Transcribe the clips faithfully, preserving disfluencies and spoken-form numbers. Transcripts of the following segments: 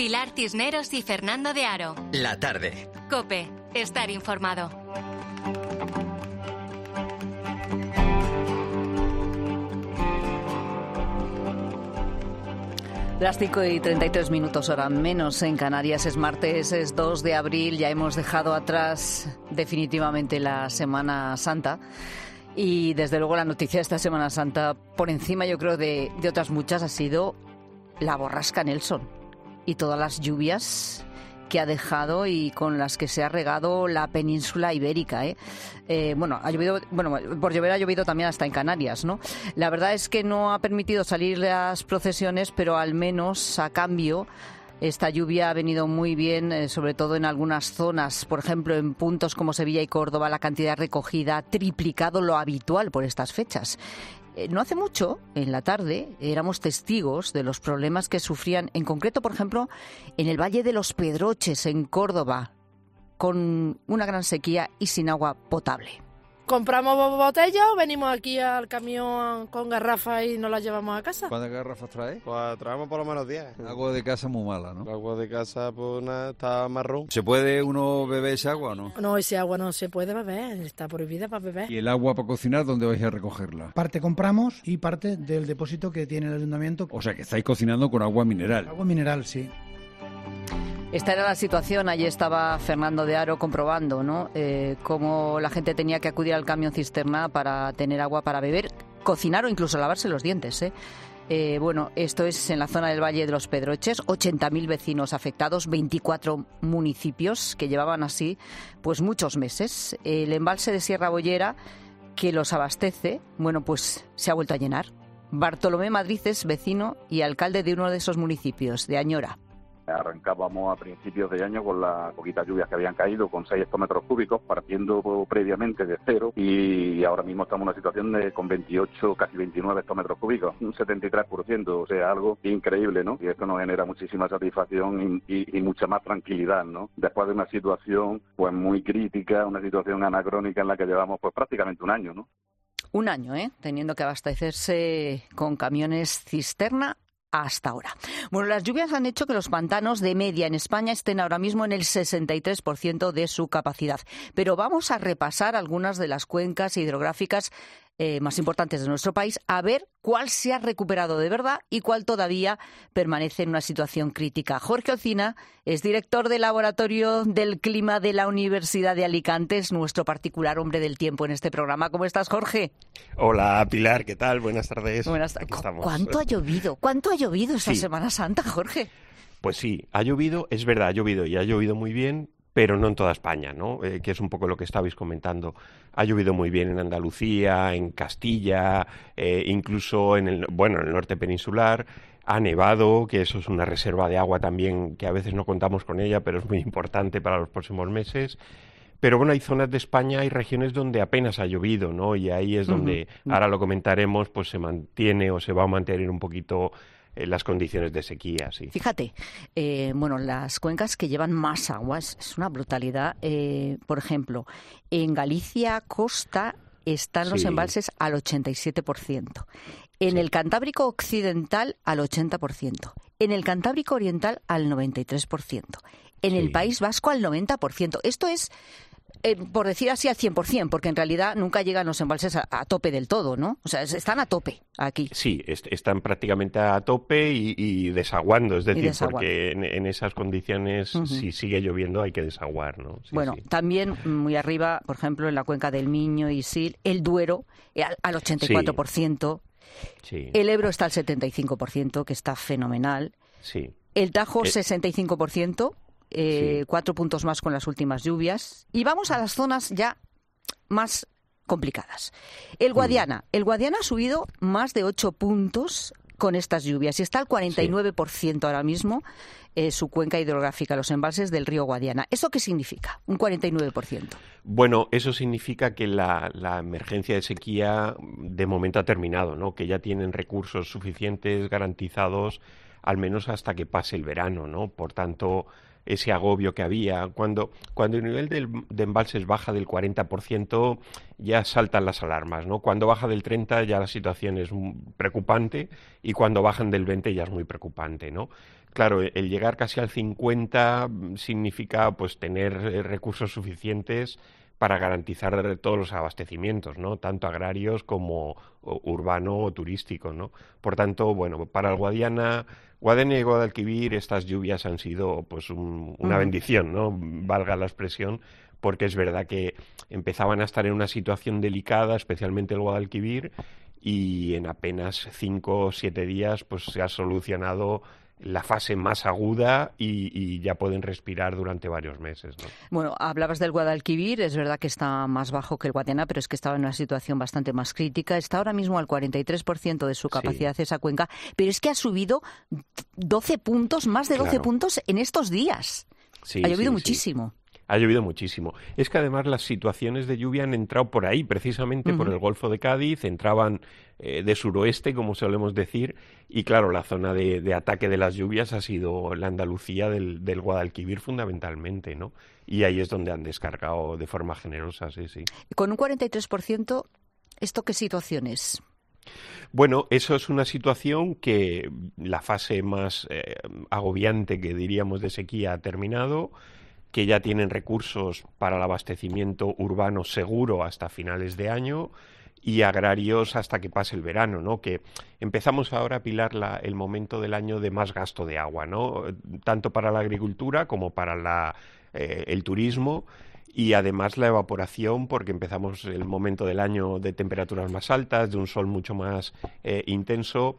Pilar Cisneros y Fernando de Aro. La tarde. COPE. Estar informado. Las cinco y treinta y tres minutos, hora menos en Canarias. Es martes, es dos de abril. Ya hemos dejado atrás definitivamente la Semana Santa. Y desde luego la noticia de esta Semana Santa, por encima yo creo de, de otras muchas, ha sido la borrasca Nelson y todas las lluvias que ha dejado y con las que se ha regado la península ibérica, ¿eh? Eh, bueno, ha llovido, bueno, por llover ha llovido también hasta en Canarias, ¿no? La verdad es que no ha permitido salir las procesiones, pero al menos a cambio esta lluvia ha venido muy bien, eh, sobre todo en algunas zonas. Por ejemplo, en puntos como Sevilla y Córdoba, la cantidad recogida ha triplicado lo habitual por estas fechas. Eh, no hace mucho, en la tarde, éramos testigos de los problemas que sufrían, en concreto, por ejemplo, en el Valle de los Pedroches, en Córdoba, con una gran sequía y sin agua potable. Compramos botellas, venimos aquí al camión con garrafas y nos las llevamos a casa. ¿Cuántas garrafas traes? Pues traemos por lo menos diez. Agua de casa muy mala, ¿no? El agua de casa, pues nada, está marrón. ¿Se puede uno beber esa agua o no? No, ese agua no se puede beber, está prohibida para beber. ¿Y el agua para cocinar, dónde vais a recogerla? Parte compramos y parte del depósito que tiene el ayuntamiento. O sea, que estáis cocinando con agua mineral. Agua mineral, sí. Esta era la situación. Allí estaba Fernando de Aro comprobando, ¿no? Eh, cómo la gente tenía que acudir al camión cisterna para tener agua para beber, cocinar o incluso lavarse los dientes, ¿eh? Eh, bueno, esto es en la zona del Valle de los Pedroches, ochenta mil vecinos afectados, veinticuatro municipios que llevaban así pues muchos meses. El embalse de Sierra Bollera, que los abastece, bueno, pues se ha vuelto a llenar. Bartolomé Madrid es vecino y alcalde de uno de esos municipios, de Añora. Arrancábamos a principios de año con las poquitas lluvias que habían caído, con seis hectómetros cúbicos, partiendo previamente de cero, y ahora mismo estamos en una situación de con veintiocho, casi veintinueve hectómetros cúbicos, un setenta y tres por ciento, o sea, algo increíble, ¿no? Y esto nos genera muchísima satisfacción y, y, y mucha más tranquilidad, ¿no? Después de una situación pues muy crítica, una situación anacrónica en la que llevamos pues prácticamente un año, ¿no? Un año, ¿eh? Teniendo que abastecerse con camiones cisterna hasta ahora. Bueno, las lluvias han hecho que los pantanos de media en España estén ahora mismo en el sesenta y tres por ciento de su capacidad. Pero vamos a repasar algunas de las cuencas hidrográficas eh, más importantes de nuestro país, a ver cuál se ha recuperado de verdad y cuál todavía permanece en una situación crítica. Jorge Ocina es director del Laboratorio del Clima de la Universidad de Alicante, es nuestro particular hombre del tiempo en este programa. ¿Cómo estás, Jorge? Hola, Pilar, ¿qué tal? Buenas tardes. Buenas tardes. ¿Cuánto ha llovido? ¿Cuánto ha llovido esta sí. Semana Santa, Jorge? Pues sí, ha llovido, es verdad, ha llovido y ha llovido muy bien, pero no en toda España, ¿no? Eh, que es un poco lo que estabais comentando. Ha llovido muy bien en Andalucía, en Castilla, eh, incluso en el, bueno, en el norte peninsular. Ha nevado, que eso es una reserva de agua también, que a veces no contamos con ella, pero es muy importante para los próximos meses. Pero bueno, hay zonas de España, hay regiones donde apenas ha llovido, ¿no? Y ahí es donde, uh-huh. ahora lo comentaremos, pues se mantiene o se va a mantener un poquito las condiciones de sequía, sí. Fíjate, eh, bueno, las cuencas que llevan más agua, es, es una brutalidad. Eh, por ejemplo, en Galicia, costa, están los sí. embalses al ochenta y siete por ciento. En sí. el Cantábrico Occidental, al ochenta por ciento. En el Cantábrico Oriental, al noventa y tres por ciento. En sí. el País Vasco, al noventa por ciento. Esto es, eh, por decir así, al cien por ciento, porque en realidad nunca llegan los embalses a, a tope del todo, ¿no? O sea, están a tope aquí. Sí, est- están prácticamente a tope y, y desaguando, es decir, desaguando. porque en, en esas condiciones, uh-huh. si sigue lloviendo, hay que desaguar, ¿no? Sí, bueno, sí. también muy arriba, por ejemplo, en la cuenca del Miño y Sil, el Duero, al, al ochenta y cuatro por ciento. Sí. El Ebro está al setenta y cinco por ciento, que está fenomenal. Sí. El Tajo, eh... sesenta y cinco por ciento. Eh, sí. Cuatro puntos más con las últimas lluvias. Y vamos a las zonas ya más complicadas. El Guadiana. El Guadiana ha subido más de ocho puntos con estas lluvias y está al cuarenta y nueve por ciento sí. ahora mismo eh, su cuenca hidrográfica, los embalses del río Guadiana. ¿Eso qué significa? Un cuarenta y nueve por ciento. Bueno, eso significa que la, la emergencia de sequía de momento ha terminado, ¿no? Que ya tienen recursos suficientes garantizados al menos hasta que pase el verano, ¿no? Por tanto, ese agobio que había. Cuando, cuando el nivel de, de embalses baja del cuarenta por ciento ya saltan las alarmas, ¿no? Cuando baja del treinta por ciento ya la situación es preocupante y cuando bajan del veinte por ciento ya es muy preocupante, ¿no? claro, el llegar casi al cincuenta significa pues tener recursos suficientes para garantizar todos los abastecimientos, ¿no? Tanto agrarios como urbano o turístico, ¿no? Por tanto, bueno, para el Guadiana, Guadiana y Guadalquivir, estas lluvias han sido pues un, una bendición, ¿no? Valga la expresión, porque es verdad que empezaban a estar en una situación delicada, especialmente el Guadalquivir, y en apenas cinco o siete días pues se ha solucionado la fase más aguda y, y ya pueden respirar durante varios meses, ¿no? Bueno, hablabas del Guadalquivir, es verdad que está más bajo que el Guadiana, pero es que estaba en una situación bastante más crítica. Está ahora mismo al cuarenta y tres por ciento de su capacidad sí. esa cuenca, pero es que ha subido doce puntos, más de doce claro. puntos en estos días. Sí, ha llovido sí, muchísimo. Sí. Ha llovido muchísimo. Es que además las situaciones de lluvia han entrado por ahí, precisamente uh-huh. por el Golfo de Cádiz, entraban eh, de suroeste, como solemos decir, y claro, la zona de, de ataque de las lluvias ha sido la Andalucía del, del Guadalquivir fundamentalmente, ¿no? Y ahí es donde han descargado de forma generosa, sí, sí. Con un cuarenta y tres por ciento, ¿esto qué situación es? Bueno, eso es una situación que la fase más eh, agobiante, que diríamos, de sequía ha terminado, que ya tienen recursos para el abastecimiento urbano seguro hasta finales de año y agrarios hasta que pase el verano, ¿no? Que empezamos ahora a pilar la, el momento del año de más gasto de agua, ¿no? Tanto para la agricultura como para la, eh, el turismo. Y además la evaporación, porque empezamos el momento del año de temperaturas más altas, de un sol mucho más eh, intenso,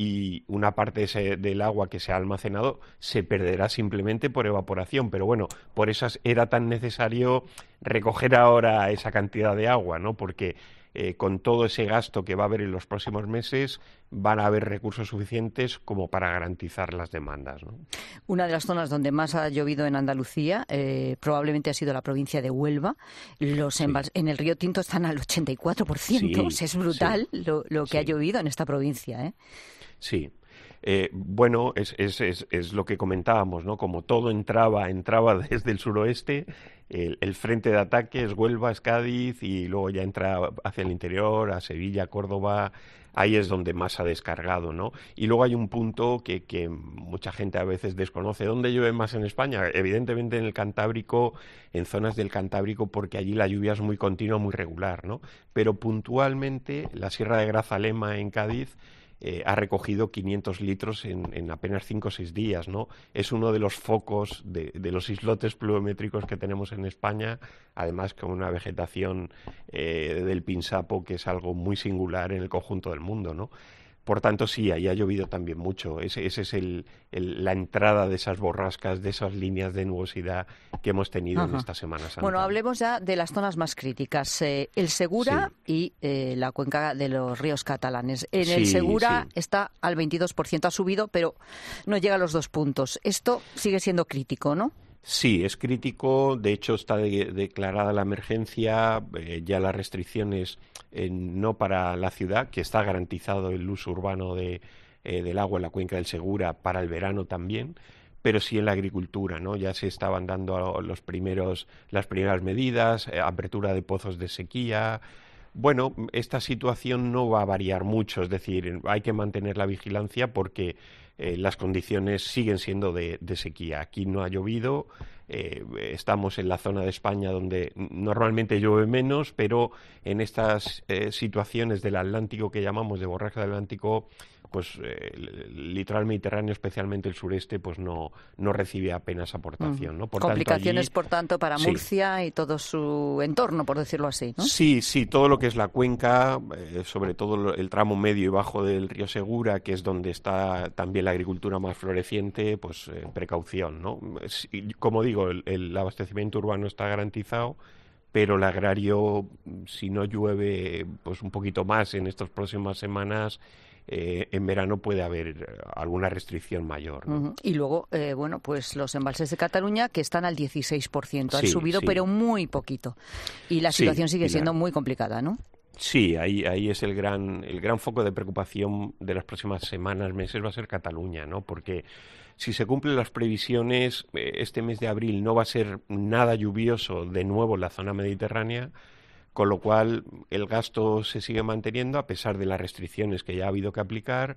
y una parte de ese, del agua que se ha almacenado se perderá simplemente por evaporación. Pero bueno, por eso era tan necesario recoger ahora esa cantidad de agua, ¿no? Porque eh, con todo ese gasto que va a haber en los próximos meses, van a haber recursos suficientes como para garantizar las demandas, ¿no? Una de las zonas donde más ha llovido en Andalucía eh, probablemente ha sido la provincia de Huelva. Los sí. embals- en el río Tinto están al ochenta y cuatro por ciento. Sí, o sea, es brutal sí. lo, lo que sí. ha llovido en esta provincia, ¿eh? Sí. Eh, bueno, es, es, es, es lo que comentábamos, ¿no? Como todo entraba, entraba desde el suroeste, el, el frente de ataque es Huelva, es Cádiz, y luego ya entra hacia el interior, a Sevilla, Córdoba. Ahí es donde más ha descargado, ¿no? Y luego hay un punto que, que mucha gente a veces desconoce. ¿Dónde llueve más en España? Evidentemente en el Cantábrico, en zonas del Cantábrico, porque allí la lluvia es muy continua, muy regular, ¿no? Pero puntualmente la Sierra de Grazalema en Cádiz Eh, ha recogido quinientos litros en, en apenas cinco o seis días, ¿no? Es uno de los focos de, de los islotes pluviométricos que tenemos en España, además con una vegetación eh, del pinsapo que es algo muy singular en el conjunto del mundo, ¿no? Por tanto, sí, ahí ha llovido también mucho. Ese, ese es el, el, la entrada de esas borrascas, de esas líneas de nubosidad que hemos tenido Ajá. en esta Semana Santa. Bueno, hablemos ya de las zonas más críticas. Eh, el Segura sí. y eh, la cuenca de los ríos catalanes. En sí, el Segura sí. está al veintidós por ciento, ha subido, pero no llega a los dos puntos. Esto sigue siendo crítico, ¿no? Sí, es crítico. De hecho, está de, declarada la emergencia, eh, ya las restricciones eh, no para la ciudad, que está garantizado el uso urbano de, eh, del agua en la cuenca del Segura para el verano también, pero sí en la agricultura, ¿no? Ya se estaban dando los primeros, las primeras medidas, eh, apertura de pozos de sequía. Bueno, esta situación no va a variar mucho, es decir, hay que mantener la vigilancia porque eh, las condiciones siguen siendo de, de sequía. Aquí no ha llovido, eh, estamos en la zona de España donde normalmente llueve menos, pero en estas eh, situaciones del Atlántico que llamamos de borrasca del Atlántico, pues eh, el litoral mediterráneo, especialmente el sureste, pues no, no recibe apenas aportación, ¿no? Por Complicaciones, tanto, allí, por tanto, para Murcia sí. y todo su entorno, por decirlo así, ¿no? Sí, sí, todo lo que es la cuenca, eh, sobre todo el tramo medio y bajo del río Segura, que es donde está también la agricultura más floreciente, pues eh, precaución, ¿no? Como digo, el, el abastecimiento urbano está garantizado, pero el agrario, si no llueve pues un poquito más en estas próximas semanas, Eh, en verano puede haber alguna restricción mayor, ¿no? Uh-huh. Y luego, eh, bueno, pues los embalses de Cataluña que están al dieciséis por ciento, han sí, subido, sí. pero muy poquito. Y la situación sí, sigue y siendo la... muy complicada, ¿no? Sí, ahí, ahí es el gran, el gran foco de preocupación de las próximas semanas, meses, va a ser Cataluña, ¿no? Porque si se cumplen las previsiones, eh, este mes de abril no va a ser nada lluvioso de nuevo en la zona mediterránea, con lo cual el gasto se sigue manteniendo a pesar de las restricciones que ya ha habido que aplicar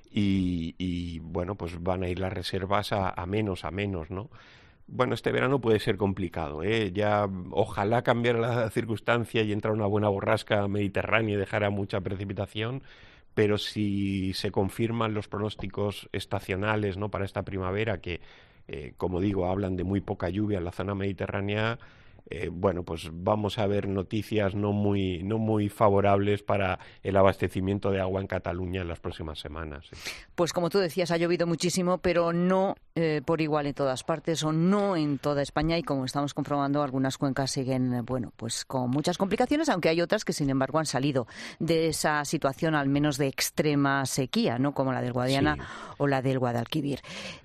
y, y bueno, pues van a ir las reservas a, a menos, a menos, ¿no? Bueno, este verano puede ser complicado, ¿eh? Ya ojalá cambiara la circunstancia y entrara una buena borrasca mediterránea y dejara mucha precipitación, pero si se confirman los pronósticos estacionales, ¿no?, para esta primavera, que, eh, como digo, hablan de muy poca lluvia en la zona mediterránea, Eh, bueno, pues vamos a ver noticias no muy, no muy favorables para el abastecimiento de agua en Cataluña en las próximas semanas. ¿Sí? Pues como tú decías, ha llovido muchísimo, pero no eh, por igual en todas partes o no en toda España, y como estamos comprobando, algunas cuencas siguen, bueno, pues con muchas complicaciones, aunque hay otras que, sin embargo, han salido de esa situación, al menos de extrema sequía, ¿no?, como la del Guadiana sí. o la del Guadalquivir.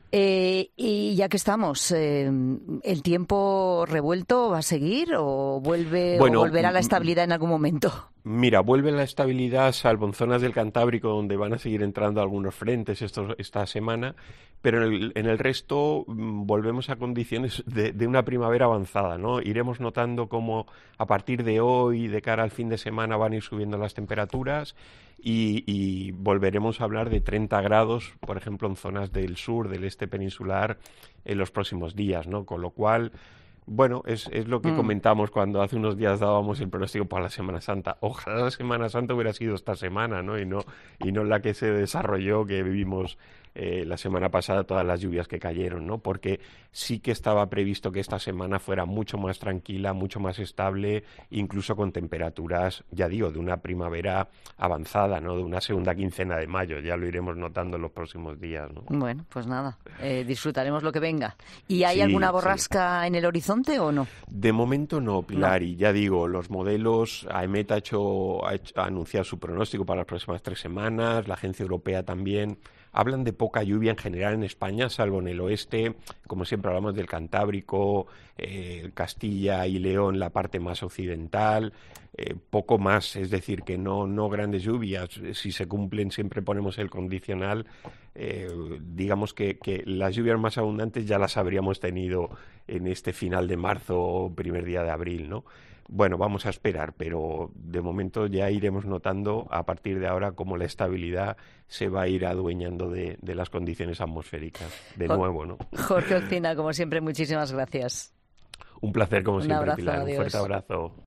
Eh, y ya que estamos, eh, ¿el tiempo revuelto va a seguir o vuelve bueno, o volverá la estabilidad en algún momento? Mira, vuelve la estabilidad, salvo en zonas del Cantábrico, donde van a seguir entrando algunos frentes estos, esta semana, pero en el, en el resto mmm, volvemos a condiciones de, de una primavera avanzada, ¿no? Iremos notando cómo a partir de hoy, de cara al fin de semana, van a ir subiendo las temperaturas y, y volveremos a hablar de treinta grados, por ejemplo, en zonas del sur, del este peninsular, en los próximos días, ¿no? Con lo cual... Bueno, es, es lo que mm. comentamos cuando hace unos días dábamos el pronóstico para la Semana Santa. Ojalá la Semana Santa hubiera sido esta semana, ¿no? Y no, y no la que se desarrolló, que vivimos eh, la semana pasada, todas las lluvias que cayeron, ¿no? Porque sí que estaba previsto que esta semana fuera mucho más tranquila, mucho más estable, incluso con temperaturas, ya digo, de una primavera avanzada, ¿no? De una segunda quincena de mayo. Ya lo iremos notando en los próximos días, ¿no? Bueno, pues nada, eh, disfrutaremos lo que venga. ¿Y hay sí, alguna borrasca sí. en el horizonte o no? De momento no, Pilar, no. y ya digo, los modelos, AEMET ha, hecho, ha, hecho, ha anunciado su pronóstico para las próximas tres semanas, la Agencia Europea también. Hablan de poca lluvia en general en España, salvo en el oeste, como siempre hablamos del Cantábrico, eh, Castilla y León, la parte más occidental, eh, poco más, es decir, que no, no grandes lluvias. Si se cumplen, siempre ponemos el condicional, eh, digamos que, que las lluvias más abundantes ya las habríamos tenido en este final de marzo o primer día de abril, ¿no? Bueno, vamos a esperar, pero de momento ya iremos notando a partir de ahora cómo la estabilidad se va a ir adueñando de, de las condiciones atmosféricas de Jorge, nuevo, ¿no? Jorge Olcina, como siempre, muchísimas gracias. Un placer, como Un siempre, abrazo, Pilar. adiós. Un fuerte abrazo.